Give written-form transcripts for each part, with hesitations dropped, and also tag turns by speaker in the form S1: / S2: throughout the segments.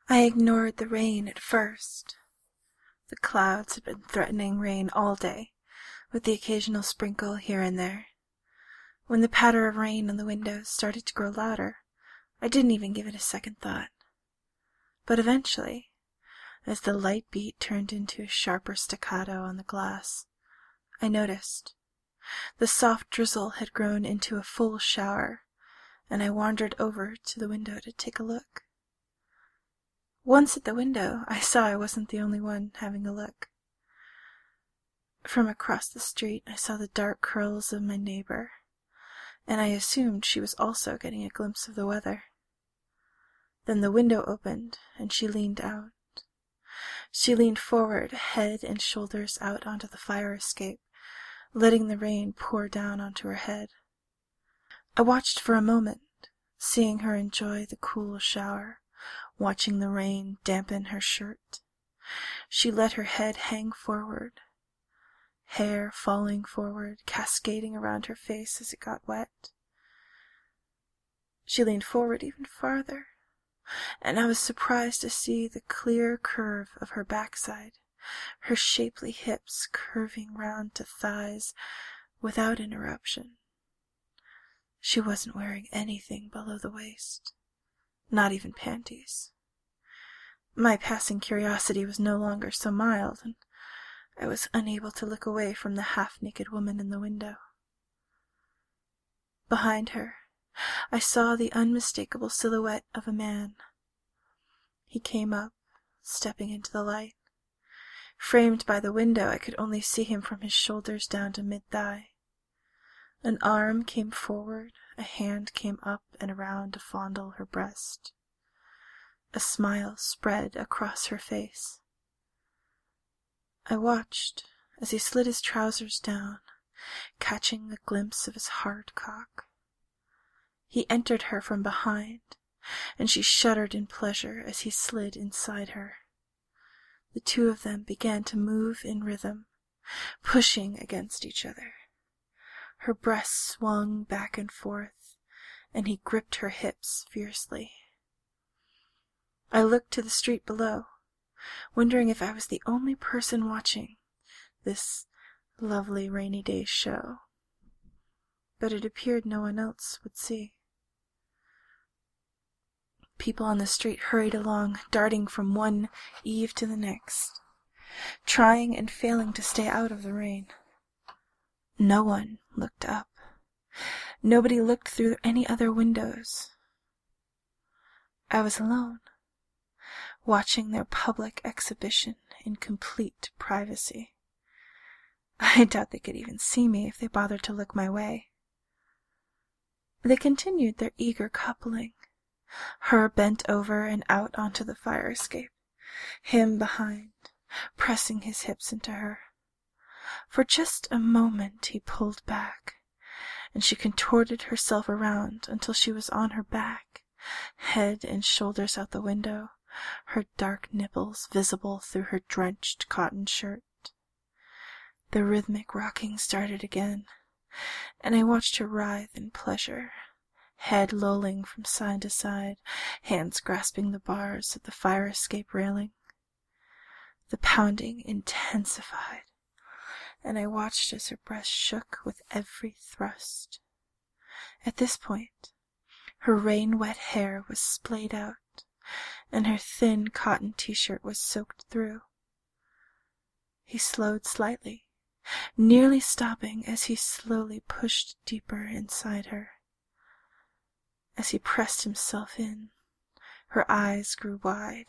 S1: I ignored the rain at first. The clouds had been threatening rain all day, with the occasional sprinkle here and there. When the patter of rain on the windows started to grow louder, I didn't even give it a second thought. But eventually, as the light beat turned into a sharper staccato on the glass, I noticed. The soft drizzle had grown into a full shower, and I wandered over to the window to take a look. Once at the window, I saw I wasn't the only one having a look. From across the street, I saw the dark curls of my neighbor, and I assumed she was also getting a glimpse of the weather. Then the window opened, and she leaned out. She leaned forward, head and shoulders out onto the fire escape, letting the rain pour down onto her head. I watched for a moment, seeing her enjoy the cool shower, watching the rain dampen her shirt. She let her head hang forward, hair falling forward, cascading around her face as it got wet. She leaned forward even farther, and I was surprised to see the clear curve of her backside, her shapely hips curving round to thighs without interruption. She wasn't wearing anything below the waist, not even panties. My passing curiosity was no longer so mild, and I was unable to look away from the half-naked woman in the window. Behind her, I saw the unmistakable silhouette of a man. He came up, stepping into the light. Framed by the window, I could only see him from his shoulders down to mid-thigh. An arm came forward, a hand came up and around to fondle her breast. A smile spread across her face. I watched as he slid his trousers down, catching a glimpse of his hard cock. He entered her from behind, and she shuddered in pleasure as he slid inside her. The two of them began to move in rhythm, pushing against each other. Her breasts swung back and forth, and he gripped her hips fiercely. I looked to the street below, wondering if I was the only person watching this lovely rainy day show, but it appeared no one else would see. People on the street hurried along, darting from one eave to the next, trying and failing to stay out of the rain. No one looked up. Nobody looked through any other windows. I was alone, watching their public exhibition in complete privacy. I doubt they could even see me if they bothered to look my way. They continued their eager coupling, her bent over and out onto the fire escape, him behind, pressing his hips into her. For just a moment he pulled back, and she contorted herself around until she was on her back, head and shoulders out the window, her dark nipples visible through her drenched cotton shirt. The rhythmic rocking started again, and I watched her writhe in pleasure, head lolling from side to side, hands grasping the bars of the fire escape railing. The pounding intensified, and I watched as her breast shook with every thrust. At this point, her rain-wet hair was splayed out, and her thin cotton t-shirt was soaked through. He slowed slightly, nearly stopping as he slowly pushed deeper inside her. As he pressed himself in, her eyes grew wide.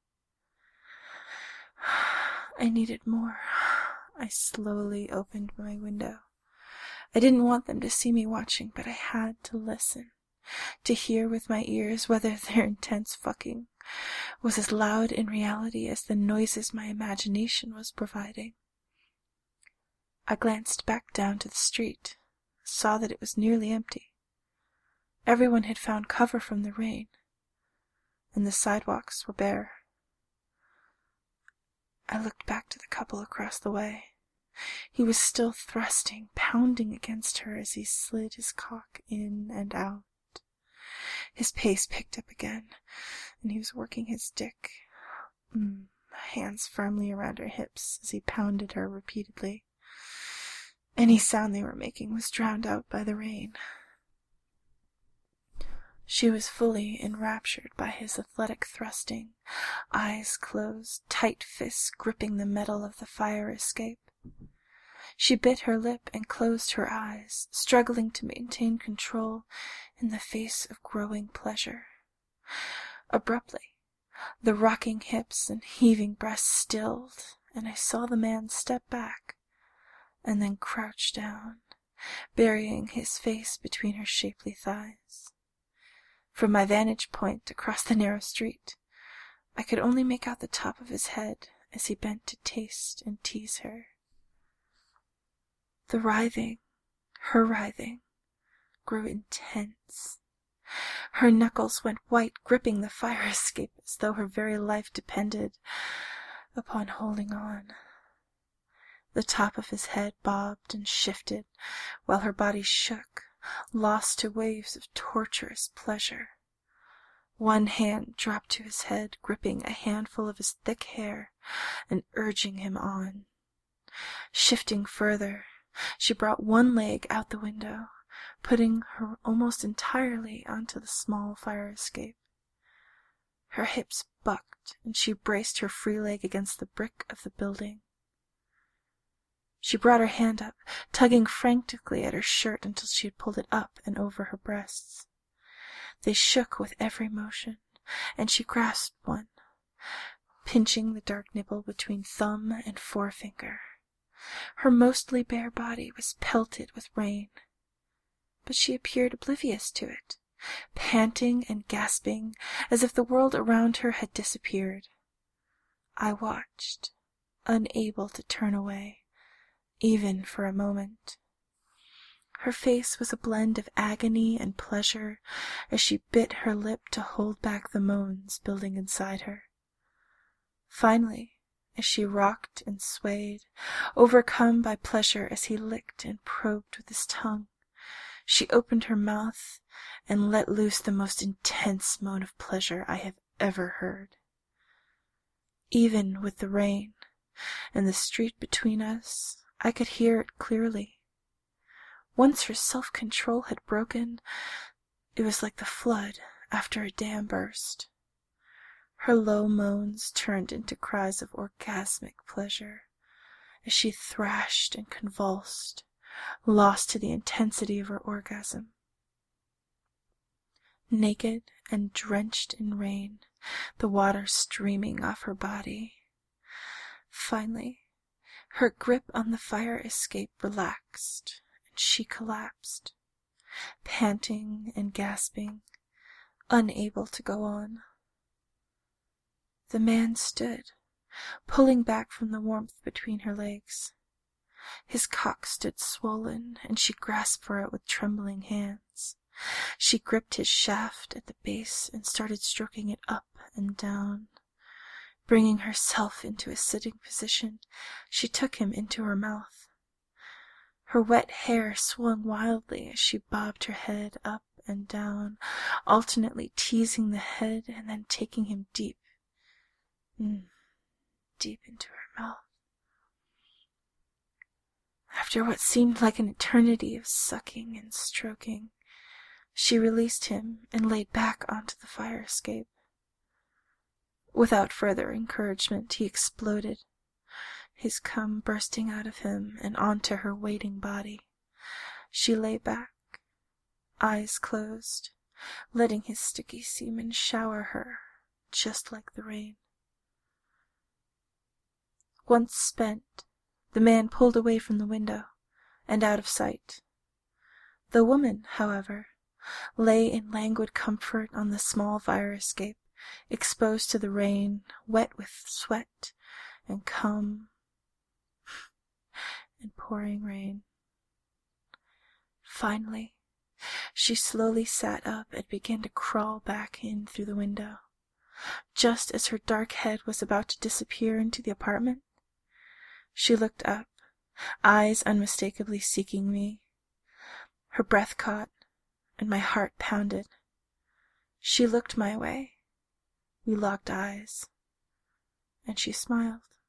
S1: I needed more. I slowly opened my window. I didn't want them to see me watching, but I had to listen, to hear with my ears whether their intense fucking was as loud in reality as the noises my imagination was providing. I glanced back down to the street, saw that it was nearly empty. Everyone had found cover from the rain, and the sidewalks were bare. I looked back to the couple across the way. He was still thrusting, pounding against her as he slid his cock in and out. His pace picked up again, and he was working his stick, hands firmly around her hips as he pounded her repeatedly. Any sound they were making was drowned out by the rain. She was fully enraptured by his athletic thrusting, eyes closed, tight fists gripping the metal of the fire escape. She bit her lip and closed her eyes, struggling to maintain control in the face of growing pleasure. Abruptly, the rocking hips and heaving breasts stilled, and I saw the man step back and then crouch down, burying his face between her shapely thighs. From my vantage point across the narrow street, I could only make out the top of his head as he bent to taste and tease her. The writhing, her writhing, grew intense. Her knuckles went white, gripping the fire escape as though her very life depended upon holding on. The top of his head bobbed and shifted while her body shook, lost to waves of torturous pleasure. One hand dropped to his head, gripping a handful of his thick hair and urging him on. Shifting further, she brought one leg out the window, putting her almost entirely onto the small fire escape. Her hips bucked, and she braced her free leg against the brick of the building. She brought her hand up, tugging frantically at her shirt until she had pulled it up and over her breasts. They shook with every motion, and she grasped one, pinching the dark nipple between thumb and forefinger. Her mostly bare body was pelted with rain, but she appeared oblivious to it, panting and gasping as if the world around her had disappeared. I watched, unable to turn away, even for a moment. Her face was a blend of agony and pleasure as she bit her lip to hold back the moans building inside her. Finally, as she rocked and swayed, overcome by pleasure as he licked and probed with his tongue, she opened her mouth and let loose the most intense moan of pleasure I have ever heard. Even with the rain and the street between us, I could hear it clearly. Once her self-control had broken, it was like the flood after a dam burst. Her low moans turned into cries of orgasmic pleasure as she thrashed and convulsed, lost to the intensity of her orgasm. Naked and drenched in rain, the water streaming off her body. Finally, her grip on the fire escape relaxed, and she collapsed, panting and gasping, unable to go on. The man stood, pulling back from the warmth between her legs. His cock stood swollen, and she grasped for it with trembling hands. She gripped his shaft at the base and started stroking it up and down. Bringing herself into a sitting position, she took him into her mouth. Her wet hair swung wildly as she bobbed her head up and down, alternately teasing the head and then taking him deep into her mouth. After what seemed like an eternity of sucking and stroking, she released him and laid back onto the fire escape. Without further encouragement, he exploded, his cum bursting out of him and onto her waiting body. She lay back, eyes closed, letting his sticky semen shower her, just like the rain. Once spent, the man pulled away from the window and out of sight. The woman, however, lay in languid comfort on the small fire escape, exposed to the rain, wet with sweat and cum and pouring rain. Finally, she slowly sat up and began to crawl back in through the window. Just as her dark head was about to disappear into the apartment, she looked up, eyes unmistakably seeking me. Her breath caught, and my heart pounded. She looked my way. We locked eyes, and she smiled.